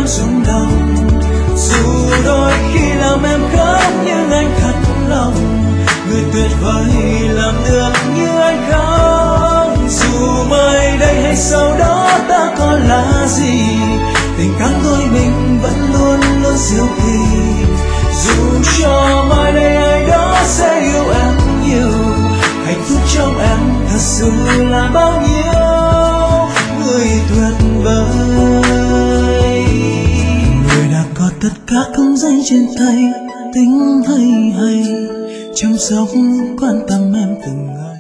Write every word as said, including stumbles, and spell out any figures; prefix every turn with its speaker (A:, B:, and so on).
A: em rung động. Dù đôi khi làm em khóc nhưng anh thật lòng, người tuyệt vời làm được như anh khóc. Dù mai đây hay sau đó ta có là gì, tình cảm đôi mình vẫn luôn luôn diệu kỳ. Dù cho mai đây ai đó sẽ yêu em nhiều, hạnh phúc trong em thật sự là bao nhiêu. Người tuyệt vời, người đã có tất cả công danh trên tay, tính hay hay chăm sóc quan tâm em từng ngày.